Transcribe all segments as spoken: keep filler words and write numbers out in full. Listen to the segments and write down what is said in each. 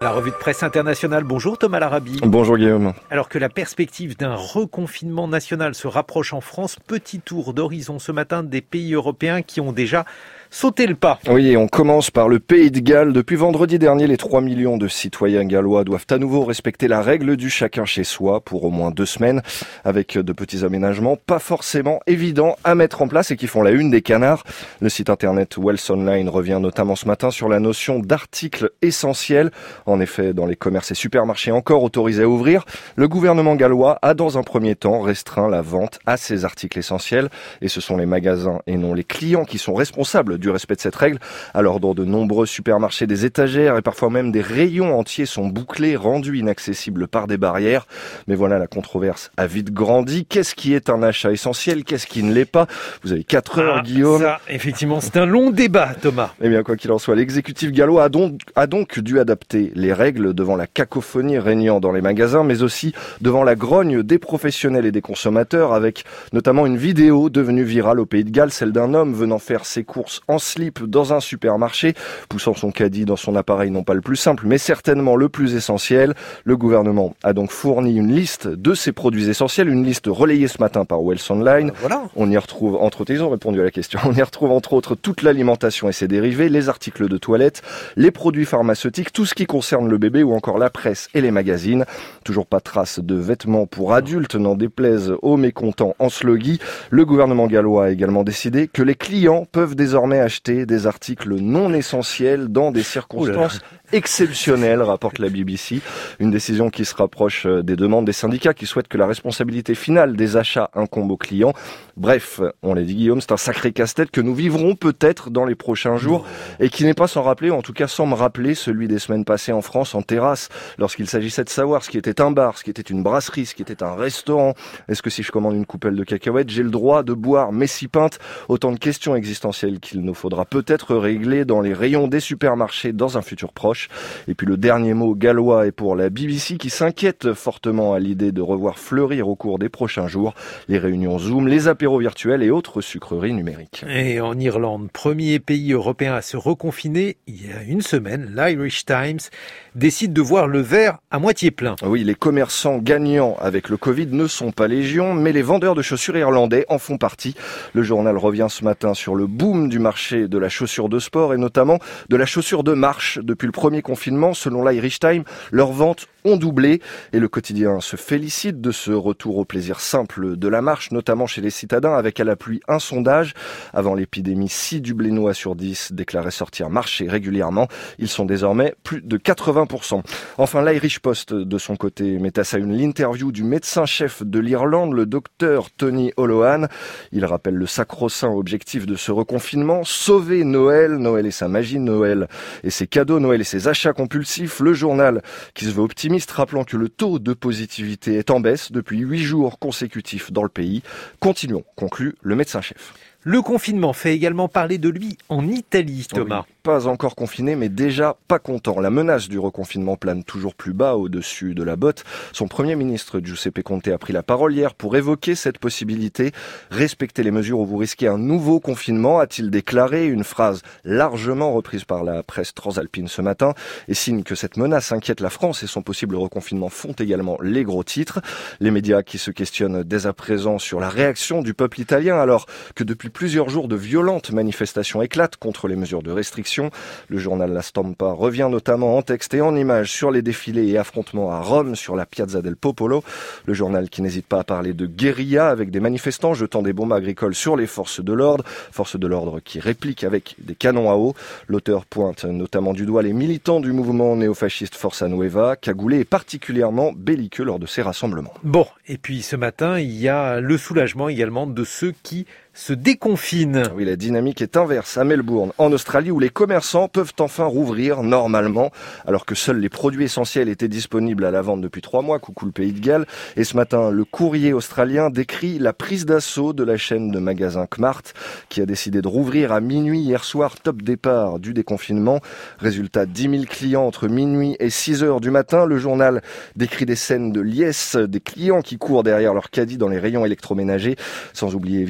La revue de presse internationale. Bonjour Thomas Larabi. Bonjour Guillaume. Alors que la perspective d'un reconfinement national se rapproche en France, petit tour d'horizon ce matin des pays européens qui ont déjà sauté le pas. Oui, et on commence par le Pays de Galles. Depuis vendredi dernier, les trois millions de citoyens gallois doivent à nouveau respecter la règle du chacun chez soi pour au moins deux semaines, avec de petits aménagements pas forcément évidents à mettre en place et qui font la une des canards. Le site internet Wells Online revient notamment ce matin sur la notion d'articles essentiels. En effet, dans les commerces et supermarchés encore autorisés à ouvrir, le gouvernement gallois a dans un premier temps restreint la vente à ces articles essentiels. Et ce sont les magasins et non les clients qui sont responsables du respect de cette règle. Alors dans de nombreux supermarchés, des étagères et parfois même des rayons entiers sont bouclés, rendus inaccessibles par des barrières. Mais voilà, la controverse a vite grandi. Qu'est-ce qui est un achat essentiel? Qu'est-ce qui ne l'est pas? Vous avez quatre heures, ah, Guillaume. Ça, effectivement, c'est un long débat, Thomas. Eh bien, quoi qu'il en soit, l'exécutif gallois a donc, a donc dû adapter les règles devant la cacophonie régnant dans les magasins, mais aussi devant la grogne des professionnels et des consommateurs, avec notamment une vidéo devenue virale au Pays de Galles, celle d'un homme venant faire ses courses en slip dans un supermarché, poussant son caddie dans son appareil, non pas le plus simple, mais certainement le plus essentiel. Le gouvernement a donc fourni une liste de ces produits essentiels, une liste relayée ce matin par Wells Online. Euh, voilà. On y retrouve, entre autres, ils ont répondu à la question, on y retrouve entre autres toute l'alimentation et ses dérivés, les articles de toilette, les produits pharmaceutiques, tout ce qui concerne le bébé ou encore la presse et les magazines. Toujours pas trace de vêtements pour adultes, n'en déplaise aux mécontents en sloggy. Le gouvernement gallois a également décidé que les clients peuvent désormais acheter des articles non essentiels dans des circonstances exceptionnelles, rapporte la B B C. Une décision qui se rapproche des demandes des syndicats qui souhaitent que la responsabilité finale des achats incombe aux clients. Bref, on l'a dit Guillaume, c'est un sacré casse-tête que nous vivrons peut-être dans les prochains jours et qui n'est pas sans rappeler, ou en tout cas sans me rappeler, celui des semaines passées en France en terrasse, lorsqu'il s'agissait de savoir ce qui était un bar, ce qui était une brasserie, ce qui était un restaurant. Est-ce que si je commande une coupelle de cacahuètes, j'ai le droit de boire mes six pintes? Autant de questions existentielles qu'il nous faudra peut-être régler dans les rayons des supermarchés dans un futur proche. Et puis le dernier mot gallois est pour la B B C qui s'inquiète fortement à l'idée de revoir fleurir au cours des prochains jours les réunions Zoom, les apéros virtuels et autres sucreries numériques. Et en Irlande, premier pays européen à se reconfiner, il y a une semaine, l'Irish Times décide de voir le verre à moitié plein. Oui, les commerçants gagnants avec le Covid ne sont pas légion, mais les vendeurs de chaussures irlandais en font partie. Le journal revient ce matin sur le boom du marché de la chaussure de sport et notamment de la chaussure de marche. Depuis le premier confinement, selon l'Irish Times, leurs ventes ont doublé et le quotidien se félicite de ce retour au plaisir simple de la marche, notamment chez les citadins, avec à l'appui un sondage. Avant l'épidémie, six Dublinois sur dix déclaraient sortir marcher régulièrement. Ils sont désormais plus de quatre-vingts pour cent. Enfin, l'Irish Post, de son côté, met à sa une l'interview du médecin-chef de l'Irlande, le docteur Tony Holohan. Il rappelle le sacro-saint objectif de ce reconfinement, sauver Noël, Noël et sa magie, Noël et ses cadeaux, Noël et ses achats compulsifs. Le journal qui se veut optimiste, rappelant que le taux de positivité est en baisse depuis huit jours consécutifs dans le pays. Continuons, conclut le médecin-chef. Le confinement fait également parler de lui en Italie, Thomas. Oui, pas encore confiné, mais déjà pas content. La menace du reconfinement plane toujours plus bas au-dessus de la botte. Son premier ministre, Giuseppe Conte, a pris la parole hier pour évoquer cette possibilité. Respectez les mesures ou vous risquez un nouveau confinement, a-t-il déclaré. Une phrase largement reprise par la presse transalpine ce matin et signe que cette menace inquiète la France et son possible reconfinement font également les gros titres. Les médias qui se questionnent dès à présent sur la réaction du peuple italien alors que depuis plusieurs jours de violentes manifestations éclatent contre les mesures de restriction. Le journal La Stampa revient notamment en texte et en images sur les défilés et affrontements à Rome sur la Piazza del Popolo. Le journal qui n'hésite pas à parler de guérilla avec des manifestants jetant des bombes agricoles sur les forces de l'ordre. Forces de l'ordre qui répliquent avec des canons à eau. L'auteur pointe notamment du doigt les militants du mouvement néofasciste Forza Nuova, cagoulés et particulièrement belliqueux lors de ces rassemblements. Bon, et puis ce matin, il y a le soulagement également de ceux qui se déconfinent. Oui, la dynamique est inverse à Melbourne, en Australie, où les commerçants peuvent enfin rouvrir normalement, alors que seuls les produits essentiels étaient disponibles à la vente depuis trois mois. Coucou le Pays de Galles. Et ce matin, le Courrier australien décrit la prise d'assaut de la chaîne de magasins Kmart, qui a décidé de rouvrir à minuit hier soir, top départ du déconfinement. Résultat, dix mille clients entre minuit et six heures du matin. Le journal décrit des scènes de liesse, des clients qui courent derrière leur caddie dans les rayons électroménagers, sans oublier évidemment autant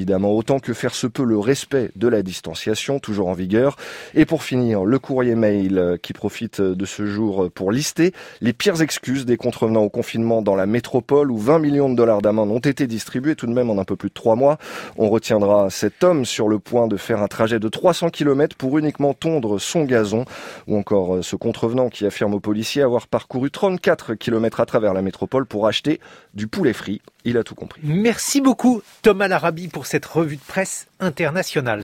autant que faire se peut le respect de la distanciation, toujours en vigueur. Et pour finir, le courrier mail qui profite de ce jour pour lister les pires excuses des contrevenants au confinement dans la métropole où vingt millions de dollars d'amende ont été distribués tout de même en un peu plus de trois mois. On retiendra cet homme sur le point de faire un trajet de trois cents kilomètres pour uniquement tondre son gazon, ou encore ce contrevenant qui affirme aux policiers avoir parcouru trente-quatre kilomètres à travers la métropole pour acheter du poulet frit. Il a tout compris. Merci beaucoup Thomas Larabie pour cette revue de presse internationale.